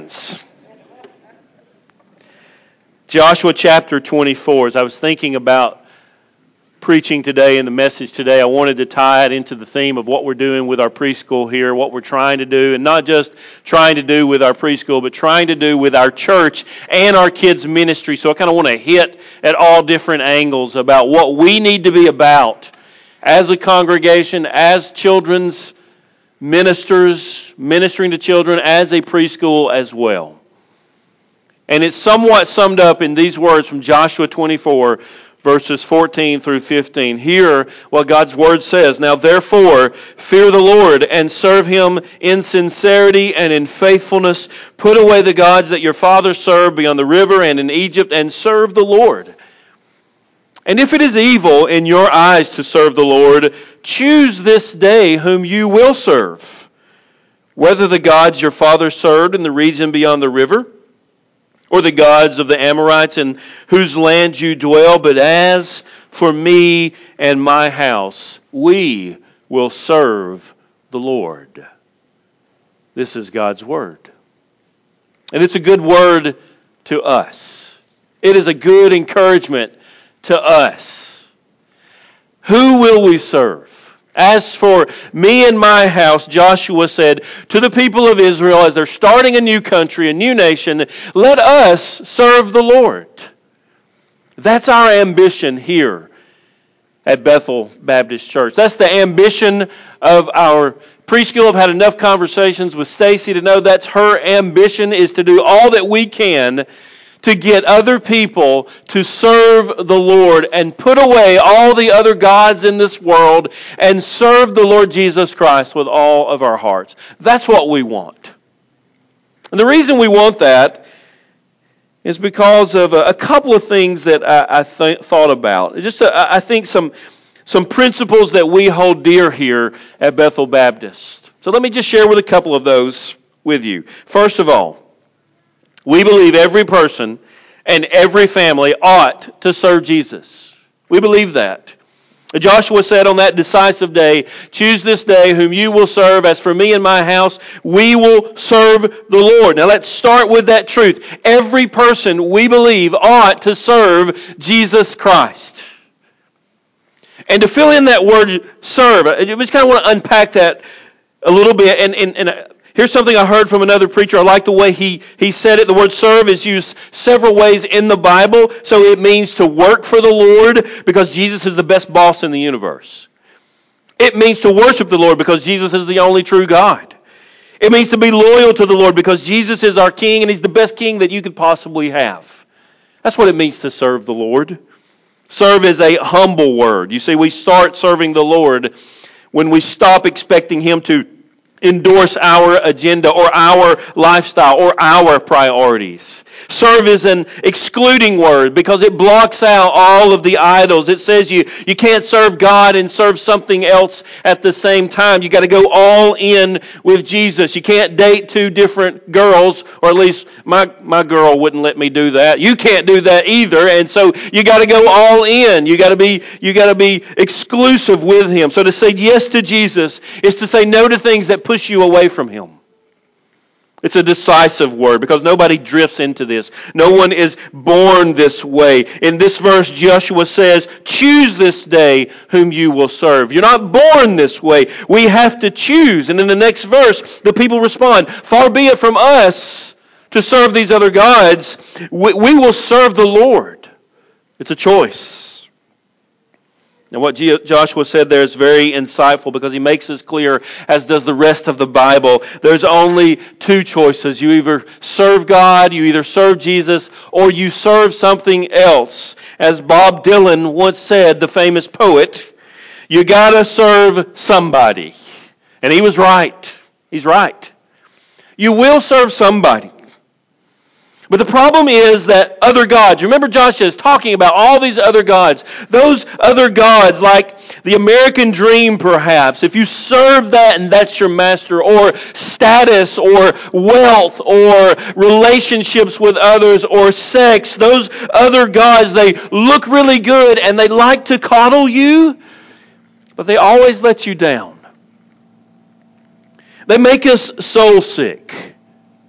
happens. Joshua chapter 24. As I was thinking about preaching today and the message today, I wanted to tie it into the theme of what we're doing with our preschool here, what we're trying to do, and not just trying to do with our preschool, but trying to do with our church and our kids' ministry. So I kind of want to hit at all different angles about what we need to be about as a congregation, as children's ministers, ministering to children, as a preschool as well. And it's somewhat summed up in these words from Joshua 24, verses 14 through 15. Hear what God's Word says. Now therefore, fear the Lord and serve Him in sincerity and in faithfulness. Put away the gods that your fathers served beyond the river and in Egypt, and serve the Lord. And if it is evil in your eyes to serve the Lord, choose this day whom you will serve, whether the gods your fathers served in the region beyond the river, or the gods of the Amorites in whose land you dwell. But as for me and my house, we will serve the Lord. This is God's Word. And it's a good word to us. It is a good encouragement to us. Who will we serve? As for me and my house, Joshua said to the people of Israel as they're starting a new country, a new nation, let us serve the Lord. That's our ambition here at Bethel Baptist Church. That's the ambition of our preschool. I've had enough conversations with Stacy to know that's her ambition, is to do all that we can to get other people to serve the Lord and put away all the other gods in this world and serve the Lord Jesus Christ with all of our hearts. That's what we want. And the reason we want that is because of a couple of things that I thought about. I think some principles that we hold dear here at Bethel Baptist. So let me just share with a couple of those with you. First of all, we believe every person and every family ought to serve Jesus. We believe that. Joshua said on that decisive day, choose this day whom you will serve. As for me and my house, we will serve the Lord. Now let's start with that truth. Every person, we believe, ought to serve Jesus Christ. And to fill in that word serve, I just kind of want to unpack that a little bit. And here's something I heard from another preacher. I like the way he said it. The word serve is used several ways in the Bible. So it means to work for the Lord because Jesus is the best boss in the universe. It means to worship the Lord because Jesus is the only true God. It means to be loyal to the Lord because Jesus is our King and He's the best King that you could possibly have. That's what it means to serve the Lord. Serve is a humble word. You see, we start serving the Lord when we stop expecting Him to endorse our agenda or our lifestyle or our priorities. Serve is an excluding word because it blocks out all of the idols. It says you can't serve God and serve something else at the same time. You got to go all in with Jesus. You can't date two different girls, or at least my girl wouldn't let me do that. You can't do that either, and so you got to go all in. You got to be exclusive with Him. So to say yes to Jesus is to say no to things that push you away from Him. It's a decisive word because nobody drifts into this. No one is born this way. In this verse, Joshua says, choose this day whom you will serve. You're not born this way. We have to choose. And in the next verse, the people respond, far be it from us to serve these other gods. We will serve the Lord. It's a choice. And what Joshua said there is very insightful because he makes this clear, as does the rest of the Bible. There's only two choices. You either serve God, you either serve Jesus, or you serve something else. As Bob Dylan once said, the famous poet, you gotta serve somebody. And he was right. He's right. You will serve somebody. But the problem is that other gods, remember Joshua is talking about all these other gods. Those other gods, like the American dream perhaps, if you serve that and that's your master, or status, or wealth, or relationships with others, or sex, those other gods, they look really good and they like to coddle you, but they always let you down. They make us soul sick.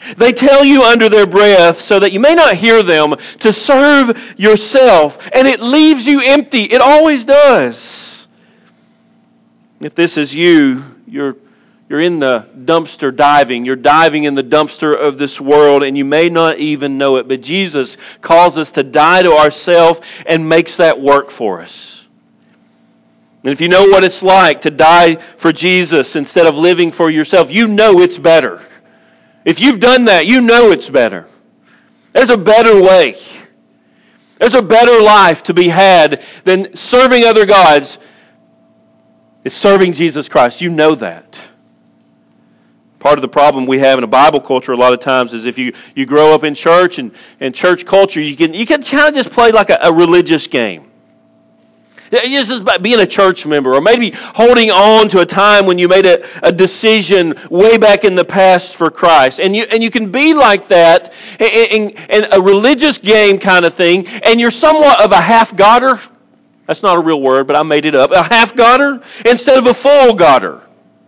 They tell you under their breath so that you may not hear them to serve yourself, and it leaves you empty. It always does. If this is you, you're in the dumpster diving. You're diving in the dumpster of this world, and you may not even know it. But Jesus calls us to die to ourselves and makes that work for us. And if you know what it's like to die for Jesus instead of living for yourself, you know it's better. If you've done that, you know it's better. There's a better way. There's a better life to be had than serving other gods. It's serving Jesus Christ. You know that. Part of the problem we have in a Bible culture a lot of times is if you grow up in church and church culture, you can kind of just play like a religious game. It's just about being a church member, or maybe holding on to a time when you made a decision way back in the past for Christ. And you can be like that in a religious game kind of thing, and you're somewhat of a half-godder. That's not a real word, but I made it up. A half-godder instead of a full-godder.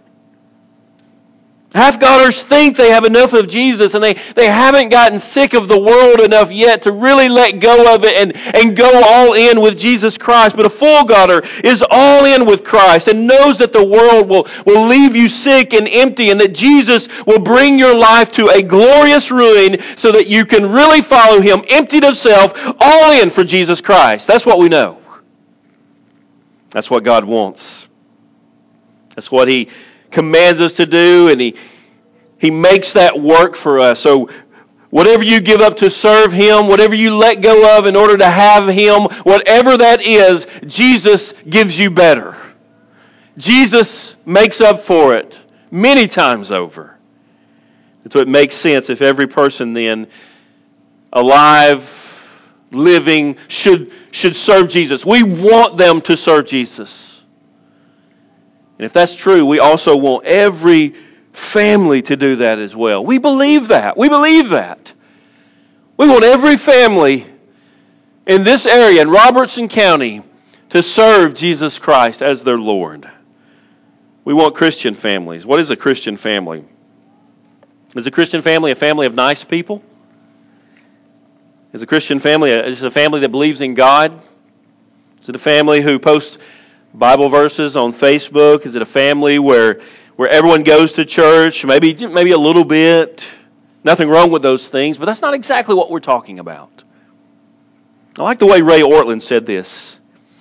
Half-godders think they have enough of Jesus, and they haven't gotten sick of the world enough yet to really let go of it and go all in with Jesus Christ. But a full-godder is all in with Christ and knows that the world will leave you sick and empty, and that Jesus will bring your life to a glorious ruin so that you can really follow Him, emptied of self, all in for Jesus Christ. That's what we know. That's what God wants. That's what He commands us to do, and He makes that work for us. So whatever you give up to serve Him, whatever you let go of in order to have Him, whatever that is, Jesus gives you better. Jesus makes up for it many times over. And so it makes sense if every person then alive, living, should serve Jesus. We want them to serve Jesus. And if that's true, we also want every family to do that as well. We believe that. We believe that. We want every family in this area, in Robertson County, to serve Jesus Christ as their Lord. We want Christian families. What is a Christian family? Is a Christian family a family of nice people? Is a Christian family is it a family that believes in God? Is it a family who posts Bible verses on Facebook? Is it a family where everyone goes to church? Maybe a little bit. Nothing wrong with those things, but that's not exactly what we're talking about. I like the way Ray Ortlund said this.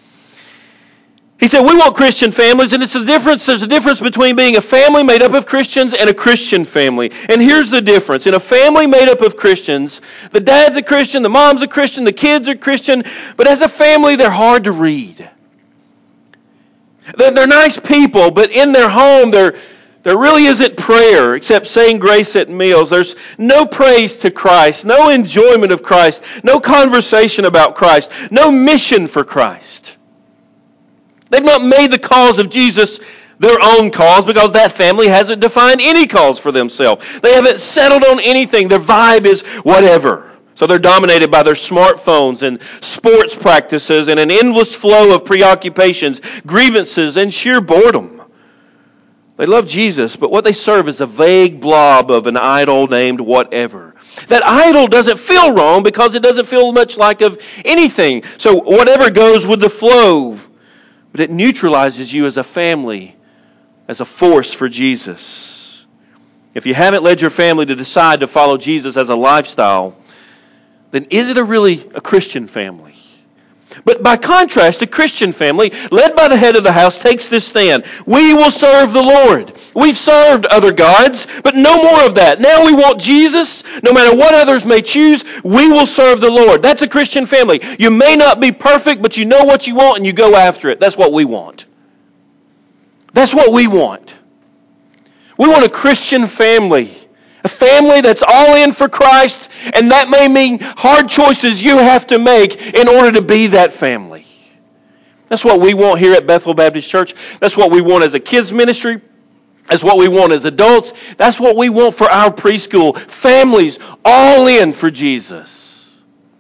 He said, we want Christian families, and there's a difference between being a family made up of Christians and a Christian family. And here's the difference. In a family made up of Christians, the dad's a Christian, the mom's a Christian, the kids are Christian, but as a family, they're hard to read. They're nice people, but in their home, there really isn't prayer except saying grace at meals. There's no praise to Christ, no enjoyment of Christ, no conversation about Christ, no mission for Christ. They've not made the cause of Jesus their own cause because that family hasn't defined any cause for themselves. They haven't settled on anything. Their vibe is whatever. So they're dominated by their smartphones and sports practices and an endless flow of preoccupations, grievances, and sheer boredom. They love Jesus, but what they serve is a vague blob of an idol named whatever. That idol doesn't feel wrong because it doesn't feel much like of anything. So whatever goes with the flow, but it neutralizes you as a family, as a force for Jesus. If you haven't led your family to decide to follow Jesus as a lifestyle, then is it really a Christian family? But by contrast, a Christian family, led by the head of the house, takes this stand. We will serve the Lord. We've served other gods, but no more of that. Now we want Jesus. No matter what others may choose, we will serve the Lord. That's a Christian family. You may not be perfect, but you know what you want and you go after it. That's what we want. That's what we want. We want a Christian family. A family that's all in for Christ, and that may mean hard choices you have to make in order to be that family. That's what we want here at Bethel Baptist Church. That's what we want as a kids ministry. That's what we want as adults. That's what we want for our preschool. Families all in for Jesus.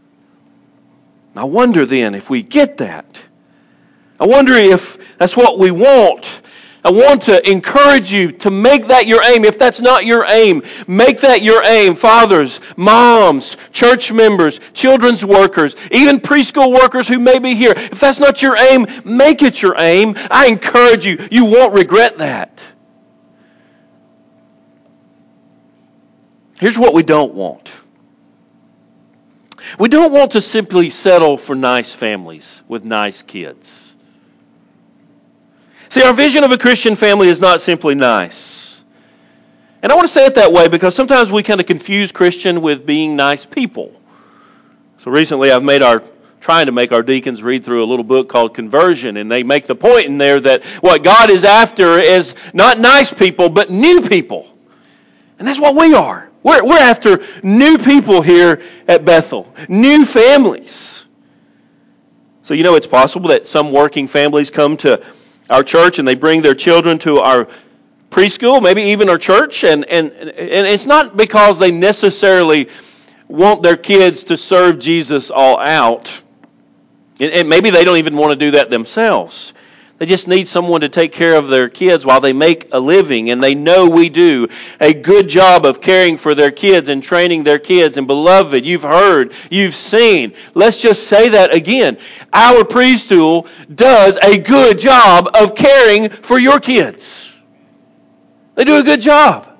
I wonder then if we get that. I wonder if that's what we want. I want to encourage you to make that your aim. If that's not your aim, make that your aim. Fathers, moms, church members, children's workers, even preschool workers who may be here. If that's not your aim, make it your aim. I encourage you. You won't regret that. Here's what we don't want. We don't want to simply settle for nice families with nice kids. See, our vision of a Christian family is not simply nice. And I want to say it that way because sometimes we kind of confuse Christian with being nice people. So recently I've trying to make our deacons read through a little book called Conversion, and they make the point in there that what God is after is not nice people, but new people. And that's what we are. We're after new people here at Bethel, new families. So it's possible that some working families come to our church and they bring their children to our preschool, maybe even our church, and it's not because they necessarily want their kids to serve Jesus all out. And maybe they don't even want to do that themselves. They just need someone to take care of their kids while they make a living. And they know we do a good job of caring for their kids and training their kids. And beloved, you've heard, you've seen. Let's just say that again. Our preschool does a good job of caring for your kids. They do a good job.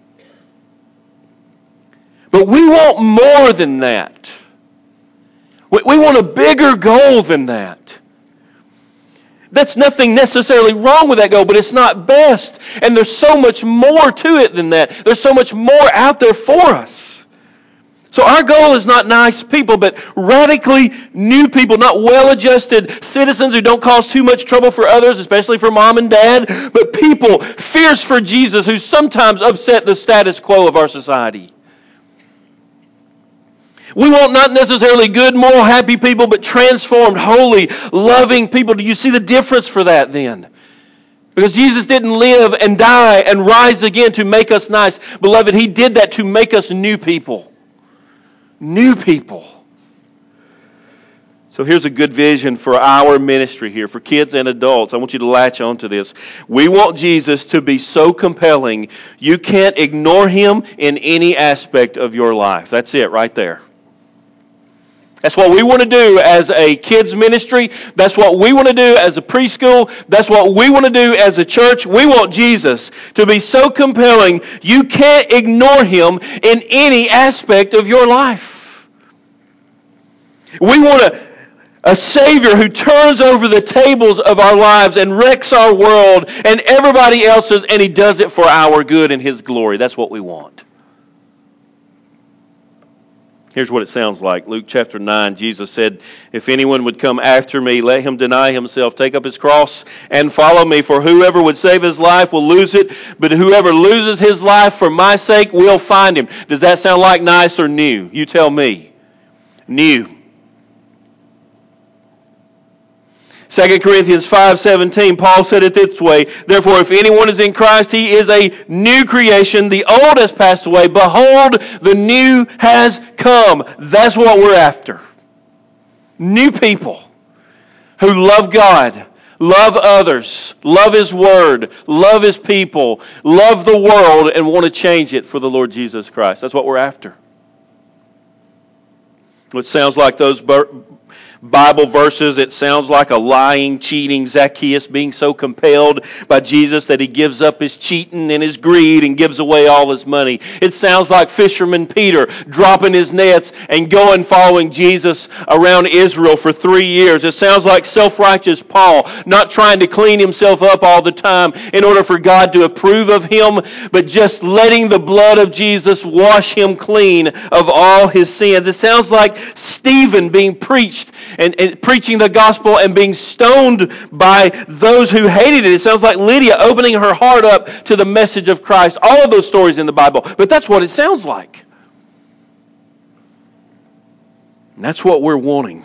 But we want more than that. We want a bigger goal than that. That's nothing necessarily wrong with that goal, but it's not best. And there's so much more to it than that. There's so much more out there for us. So our goal is not nice people, but radically new people, not well-adjusted citizens who don't cause too much trouble for others, especially for mom and dad, but people fierce for Jesus who sometimes upset the status quo of our society. We want not necessarily good, moral, happy people, but transformed, holy, loving people. Do you see the difference for that then? Because Jesus didn't live and die and rise again to make us nice. Beloved, He did that to make us new people. New people. So here's a good vision for our ministry here, for kids and adults. I want you to latch on to this. We want Jesus to be so compelling, you can't ignore Him in any aspect of your life. That's it right there. That's what we want to do as a kids ministry. That's what we want to do as a preschool. That's what we want to do as a church. We want Jesus to be so compelling, you can't ignore Him in any aspect of your life. We want a Savior who turns over the tables of our lives and wrecks our world and everybody else's, and He does it for our good and His glory. That's what we want. Here's what it sounds like. Luke chapter 9, Jesus said, "If anyone would come after me, let him deny himself, take up his cross, and follow me. For whoever would save his life will lose it, but whoever loses his life for my sake will find him." Does that sound like nice or new? You tell me. New. 2 Corinthians 5:17, Paul said it this way, "Therefore, if anyone is in Christ, he is a new creation. The old has passed away. Behold, the new has come." That's what we're after. New people who love God, love others, love His Word, love His people, love the world, and want to change it for the Lord Jesus Christ. That's what we're after. It sounds like those Bible verses, it sounds like a lying, cheating Zacchaeus being so compelled by Jesus that he gives up his cheating and his greed and gives away all his money. It sounds like fisherman Peter dropping his nets and going following Jesus around Israel for 3 years. It sounds like self-righteous Paul not trying to clean himself up all the time in order for God to approve of him, but just letting the blood of Jesus wash him clean of all his sins. It sounds like Stephen being preached and preaching the gospel and being stoned by those who hated it. It sounds like Lydia opening her heart up to the message of Christ. All of those stories in the Bible. But that's what it sounds like. And that's what we're wanting.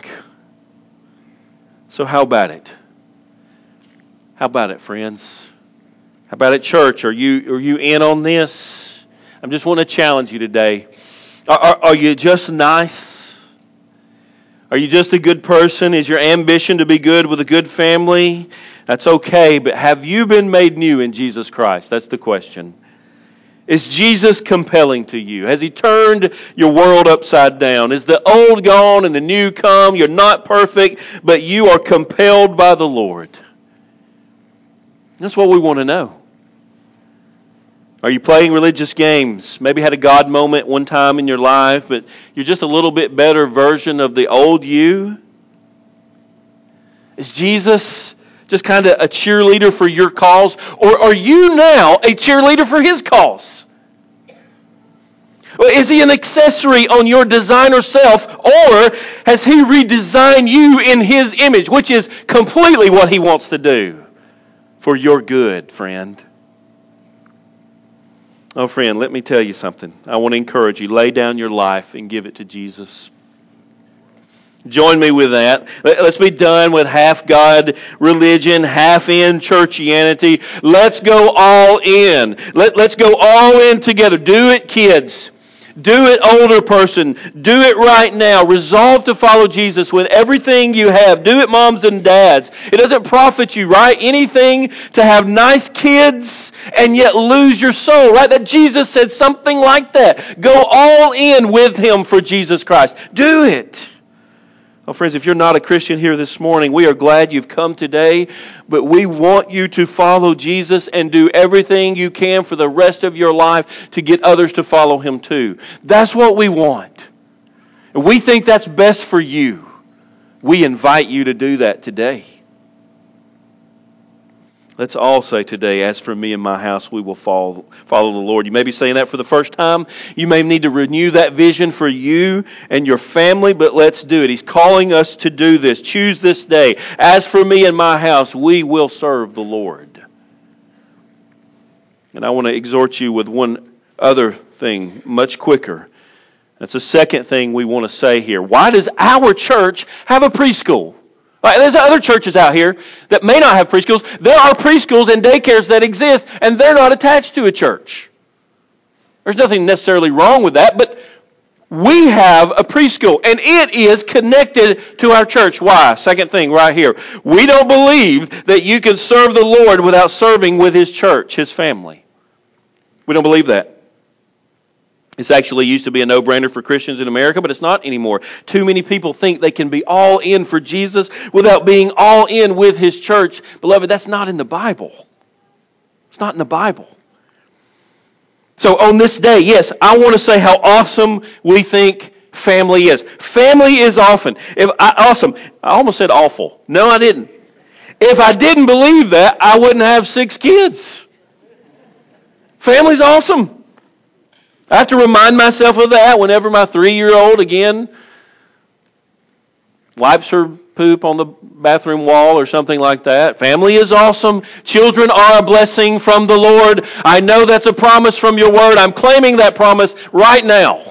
So how about it? How about it, friends? How about it, church? Are you in on this? I just want to challenge you today. Are you just nice? Are you just a good person? Is your ambition to be good with a good family? That's okay, but have you been made new in Jesus Christ? That's the question. Is Jesus compelling to you? Has He turned your world upside down? Is the old gone and the new come? You're not perfect, but you are compelled by the Lord. That's what we want to know. Are you playing religious games? Maybe had a God moment one time in your life, but you're just a little bit better version of the old you? Is Jesus just kind of a cheerleader for your cause? Or are you now a cheerleader for His cause? Or is He an accessory on your designer self? Or has He redesigned you in His image, which is completely what He wants to do for your good, friend? Oh, friend, let me tell you something. I want to encourage you. Lay down your life and give it to Jesus. Join me with that. Let's be done with half-God religion, half-in churchianity. Let's go all in. Let's go all in together. Do it, kids. Do it, older person. Do it right now. Resolve to follow Jesus with everything you have. Do it, moms and dads. It doesn't profit you, right? Anything to have nice kids and yet lose your soul, right? That Jesus said something like that. Go all in with Him for Jesus Christ. Do it. Well, friends, if you're not a Christian here this morning, we are glad you've come today, but we want you to follow Jesus and do everything you can for the rest of your life to get others to follow Him too. That's what we want. And we think that's best for you. We invite you to do that today. Let's all say today, as for me and my house, we will follow the Lord. You may be saying that for the first time. You may need to renew that vision for you and your family, but let's do it. He's calling us to do this. Choose this day. As for me and my house, we will serve the Lord. And I want to exhort you with one other thing, much quicker. That's the second thing we want to say here. Why does our church have a preschool? There's other churches out here that may not have preschools. There are preschools and daycares that exist, and they're not attached to a church. There's nothing necessarily wrong with that, but we have a preschool, and it is connected to our church. Why? Second thing right here. We don't believe that you can serve the Lord without serving with His church, His family. We don't believe that. This actually used to be a no-brainer for Christians in America, but it's not anymore. Too many people think they can be all in for Jesus without being all in with His church. Beloved, that's not in the Bible. It's not in the Bible. So on this day, yes, I want to say how awesome we think family is. Family is awesome. Awesome. I almost said awful. No, I didn't. If I didn't believe that, I wouldn't have 6 kids. Family's awesome. I have to remind myself of that whenever my 3-year-old, again, wipes her poop on the bathroom wall or something like that. Family is awesome. Children are a blessing from the Lord. I know that's a promise from your word. I'm claiming that promise right now.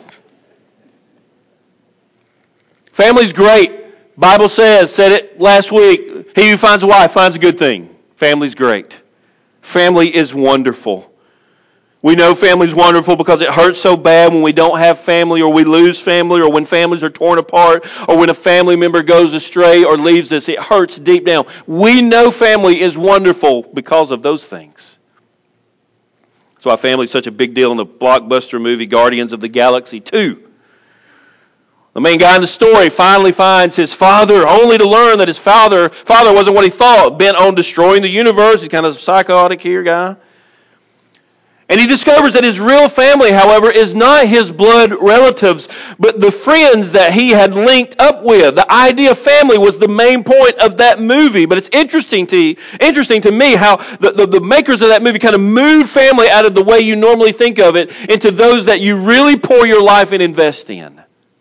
Family's great. Bible said it last week. He who finds a wife finds a good thing. Family's great. Family is wonderful. We know family's wonderful because it hurts so bad when we don't have family or we lose family or when families are torn apart or when a family member goes astray or leaves us. It hurts deep down. We know family is wonderful because of those things. That's why family is such a big deal in the blockbuster movie Guardians of the Galaxy 2. The main guy in the story finally finds his father only to learn that his father wasn't what he thought, bent on destroying the universe. He's kind of a psychotic here guy. And he discovers that his real family, however, is not his blood relatives, but the friends that he had linked up with. The idea of family was the main point of that movie. But it's interesting to me how the makers of that movie kind of moved family out of the way you normally think of it into those that you really pour your life and invest in.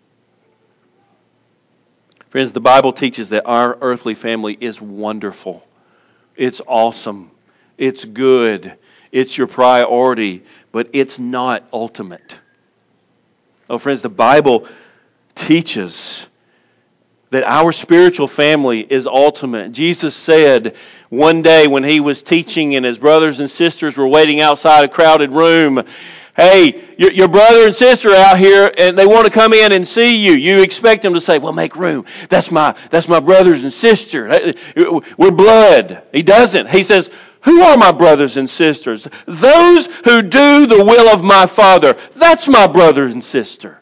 Friends, the Bible teaches that our earthly family is wonderful. It's awesome. It's good. It's your priority, but it's not ultimate. Oh, friends, the Bible teaches that our spiritual family is ultimate. Jesus said one day when He was teaching and His brothers and sisters were waiting outside a crowded room, Hey, your brother and sister out here, and they want to come in and see you. You expect them to say, well, make room. That's my brothers and sisters. We're blood. He doesn't. He says, who are my brothers and sisters? Those who do the will of my Father. That's my brother and sister.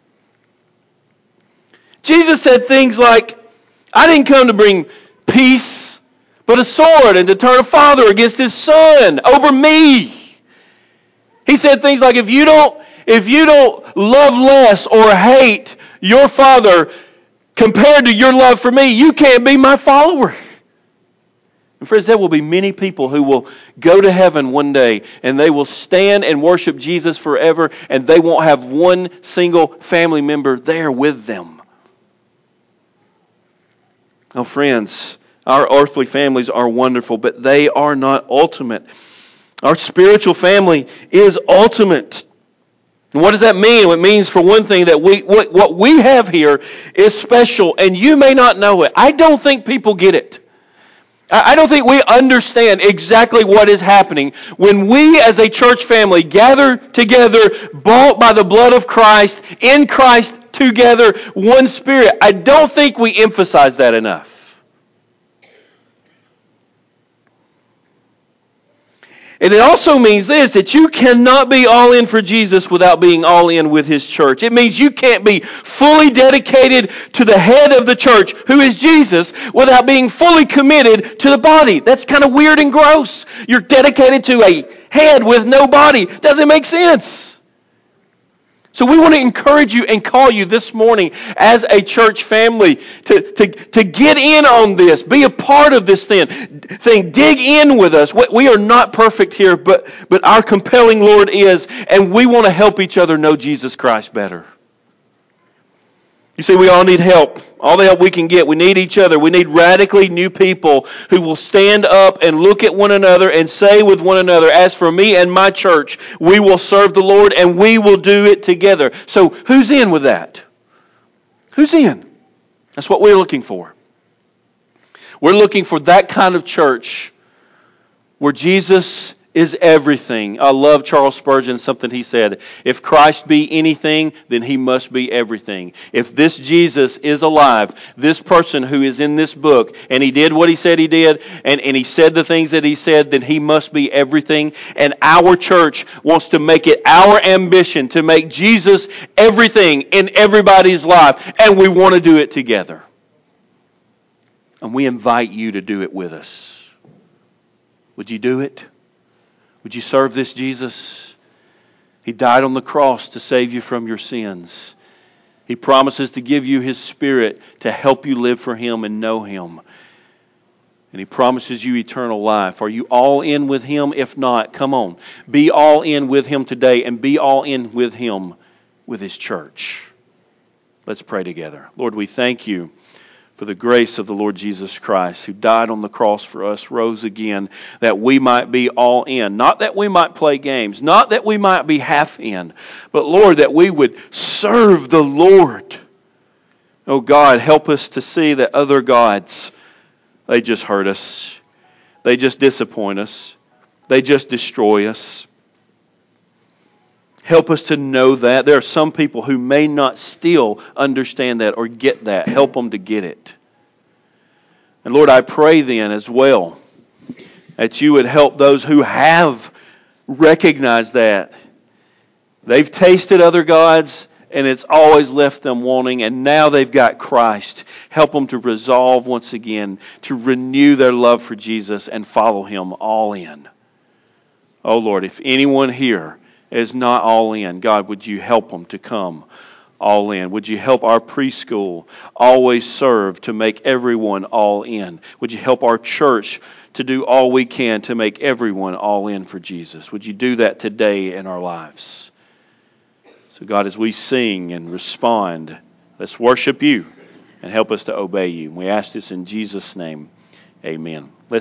Jesus said things like, I didn't come to bring peace, but a sword, and to turn a father against his son over me. He said things like, if you don't love less or hate your father compared to your love for me, you can't be my follower. And friends, there will be many people who will go to heaven one day and they will stand and worship Jesus forever, and they won't have one single family member there with them. Oh, friends, our earthly families are wonderful, but they are not ultimate. Our spiritual family is ultimate. And what does that mean? It means, for one thing, that what we have here is special, and you may not know it. I don't think people get it. I don't think we understand exactly what is happening when we as a church family gather together, bought by the blood of Christ, in Christ together, one Spirit. I don't think we emphasize that enough. And it also means this, that you cannot be all in for Jesus without being all in with His church. It means you can't be fully dedicated to the head of the church, who is Jesus, without being fully committed to the body. That's kind of weird and gross. You're dedicated to a head with no body. Doesn't make sense. So we want to encourage you and call you this morning as a church family to get in on this. Be a part of this thing. Dig in with us. We are not perfect here, but our compelling Lord is, and we want to help each other know Jesus Christ better. You see, we all need help. All the help we can get. We need each other. We need radically new people who will stand up and look at one another and say with one another, as for me and my church, we will serve the Lord and we will do it together. So who's in with that? Who's in? That's what we're looking for. We're looking for that kind of church where Jesus is everything. I love Charles Spurgeon, something he said. If Christ be anything, then He must be everything. If this Jesus is alive, this person who is in this book, and He did what He said He did, and He said the things that He said, then He must be everything. And our church wants to make it our ambition to make Jesus everything in everybody's life, and we want to do it together. And we invite you to do it with us. Would you do it? Would you serve this Jesus? He died on the cross to save you from your sins. He promises to give you His Spirit to help you live for Him and know Him. And He promises you eternal life. Are you all in with Him? If not, come on. Be all in with Him today, and be all in with Him with His church. Let's pray together. Lord, we thank You for the grace of the Lord Jesus Christ, who died on the cross for us, rose again, that we might be all in. Not that we might play games, not that we might be half in, but Lord, that we would serve the Lord. Oh God, help us to see that other gods, they just hurt us. They just disappoint us. They just destroy us. Help us to know that. There are some people who may not still understand that or get that. Help them to get it. And Lord, I pray then as well that You would help those who have recognized that. They've tasted other gods and it's always left them wanting, and now they've got Christ. Help them to resolve once again to renew their love for Jesus and follow Him all in. Oh Lord, if anyone here is not all in, God, would You help them to come all in? Would You help our preschool always serve to make everyone all in? Would You help our church to do all we can to make everyone all in for Jesus? Would You do that today in our lives? So God, as we sing and respond, let's worship You and help us to obey You. And we ask this in Jesus' name. Amen.